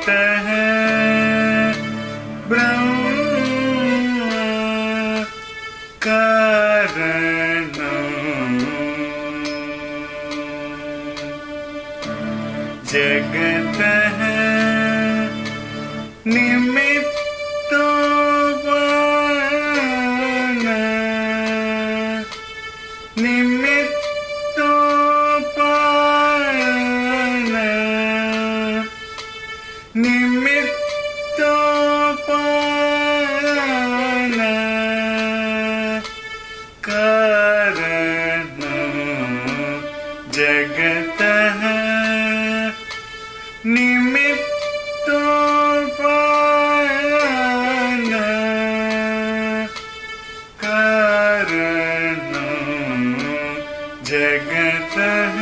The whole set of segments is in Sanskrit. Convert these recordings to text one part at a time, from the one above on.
जगतः ब्रह्म कारणम् जगतः निमित्तोपन्न निमित्तोपन्न निमित्तोपन्न कारणम् जगतः निमित्तोपन्न कारणम् जगतः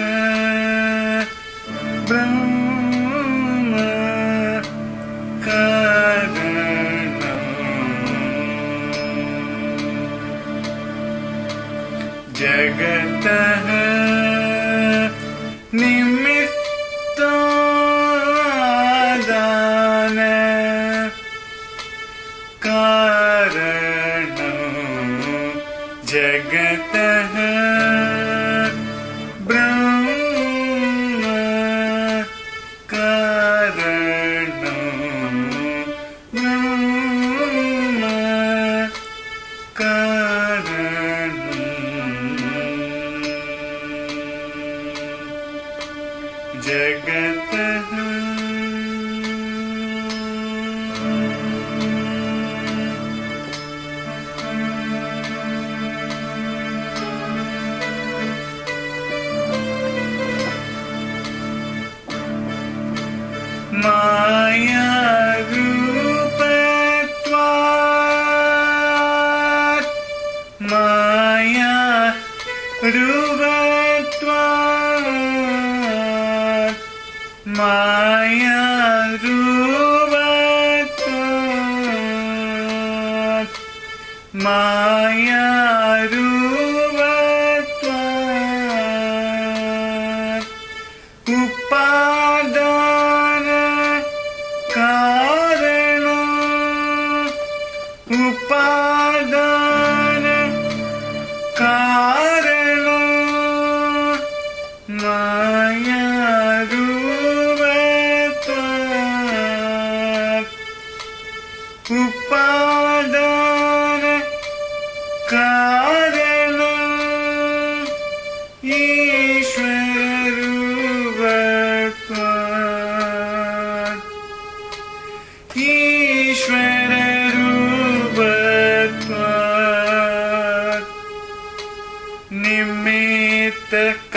ब्रह्म कारणम् जगतः निमित्तादान कारणम् जगतः ब्रह्म कारणम् ब्रह्म कारणम् जगतः माया रूपत्वात् माया रूपत्वात् माया रूपत्वात् माया रूपत्वात् उपादान कारणम् उपादान कारणम् माया रूपत्वात् उपादान कारणम् ईश्वर रूपत्वात् ईश्वर रूपत्वात् निमित्त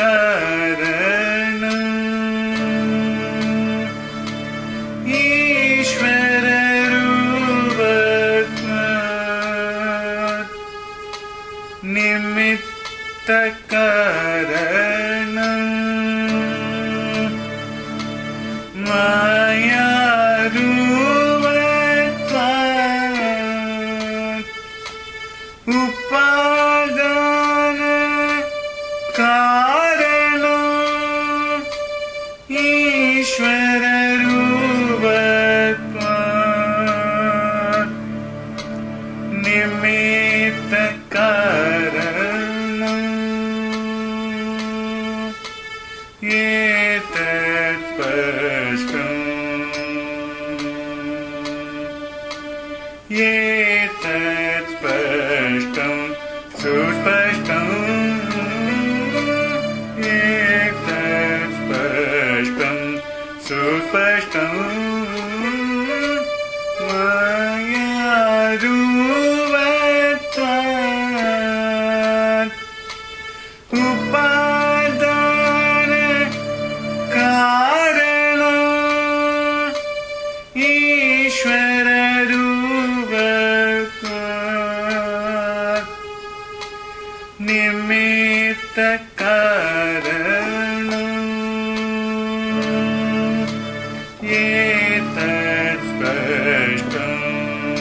कारणम् ईश्वर रूपत्वात् निमित्त कारणम् माया रूपत्वात् उपादान कारणम् ईश्वर रूपत्वात् निमित्त कारणम् एतत् स्पष्टम् एतत् स्पष्टम् सुस्पष्टम् एतत् स्पष्टम् सुस्पष्टम् माया रूपत्वात् उपादान कारणम् ईश्वर रूपत्वात् निमित्त कारणम् एतत् स्पष्टम्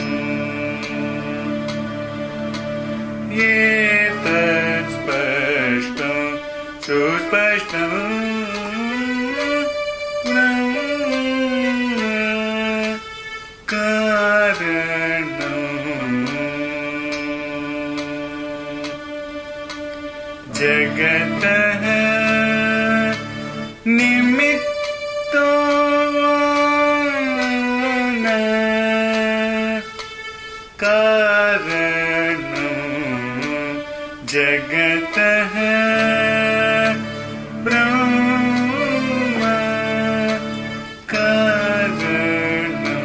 एतत् स्पष्टम् सुस्पष्टम् ब्रह्म जगतः निमित्तो न कारणो जगतः ब्रह्म कारणो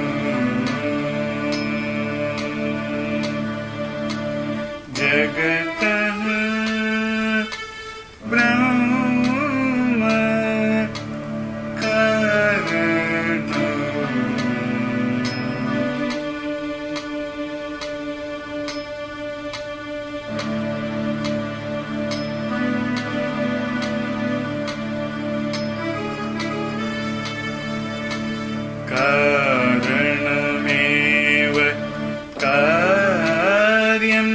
जगतः ब्रह्म कारणो कारणमेव कार्यं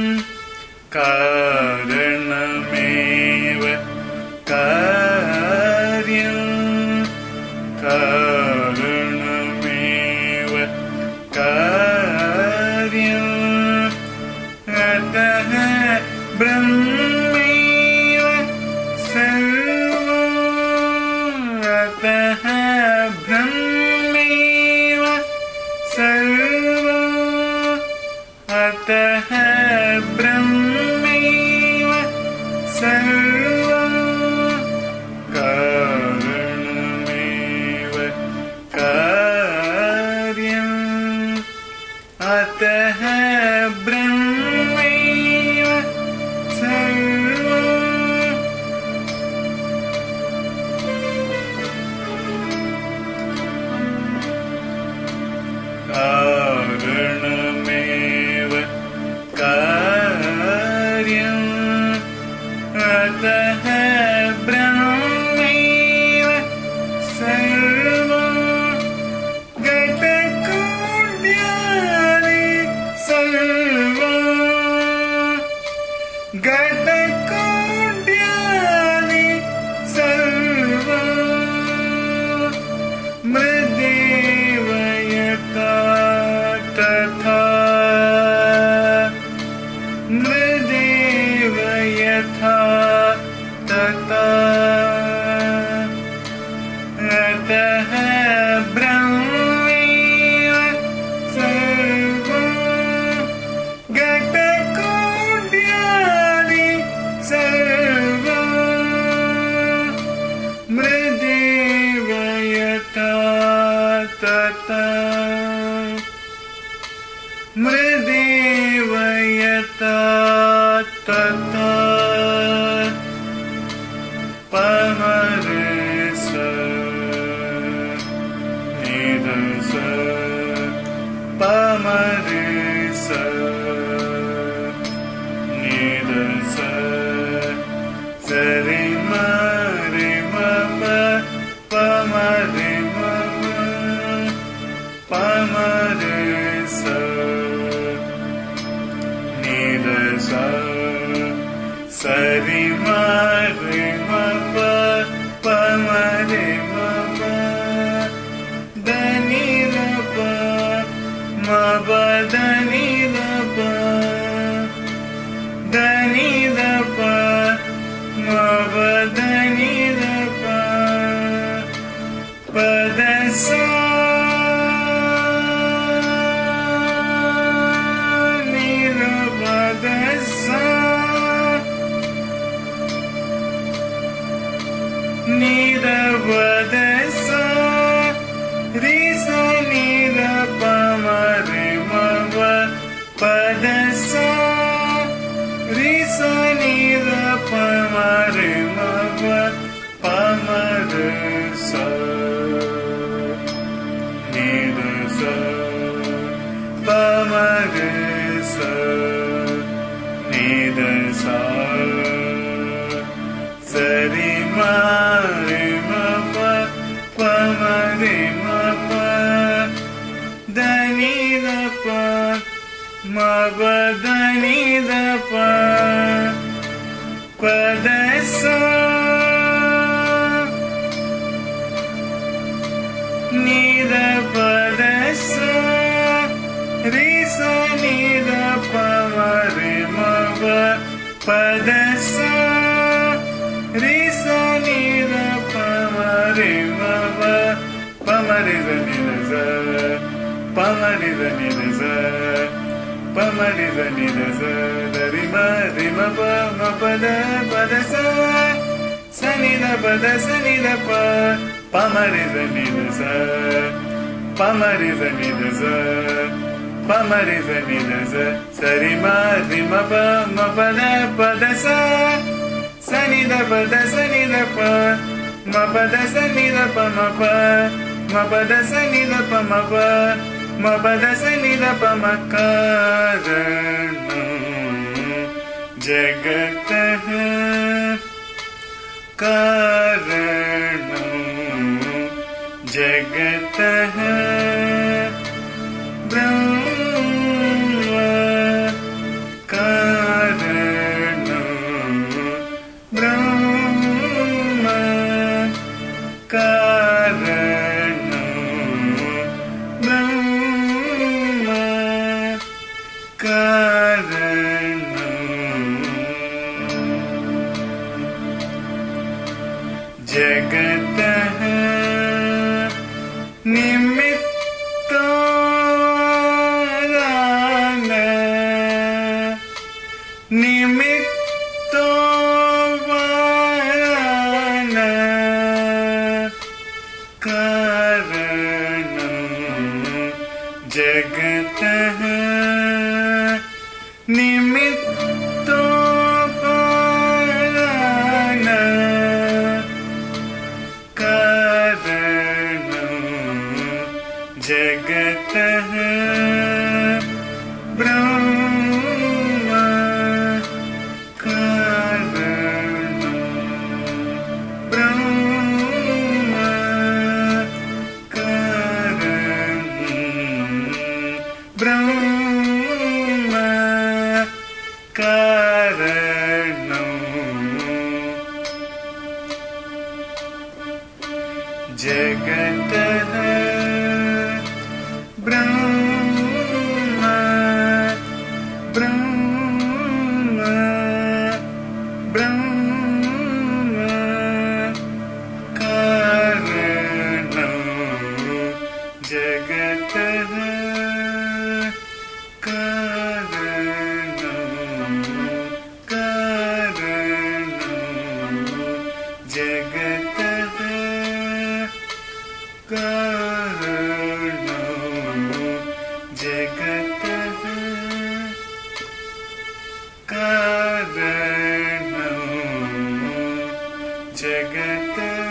कारणमेव कार्यं कारणमेव कार्यं अतः ब्रह्मैव सर्वम् अतः ब्रह्मैव सर्वम् अतः ब्रह्मैव सर्वं कारणमेव कार्यम् अतः ब्रह्मैव सर्वम् कारणमेव कार्यम् अतः ब्रह्मैव सर्वं घटकोड्यानि सर्वं घटकोड्यानि सर्वं मृदेव यथा तथा मृदेव यथा तथा अतः ब्रह्मैव सर्वं घटकोड्यानि सर्वं मृदेव यथा तथा मृदेव यथा तथा पमरेस निदस पमरेस निदस सरि मरि मप पमरे मप पमरेस निदस सरि मरि मप पमरे मप धनि लप मप धनि लप धनि लप मप धनि लप पदसा निरवदसा रिसा निरपमरे मव पदसा रिसा निरपमरे मव पमरसा निरसा पमरसा निरसा सरि मरि मप पमरे मप धनि लप मप धनि लप पदसा निरपदसा रिसा निरपमरे मव पदसा pamariza nidaza pamariza nidaza darima rima pa ma pada pada sa sanida pada sanida pa pamariza nidaza pamariza nidaza pamariza nidaza sarima rima pa ma pada pada sa sanida pada sanida pa ma pada sanida pa ma pada sanida pa ma pada sanida pa ma karanam jagatah karanam jagatah brahma karanam brahma karanam brahma karanam jagatah nimittarana nimittarana karanam jagatah nimittarana karanam jagatah brahma karanam brahma karanam brahma karanam jagatah brahma brahma brahma karanam jagatah karanam karanam jagatah karanam jagatah karanam jagatah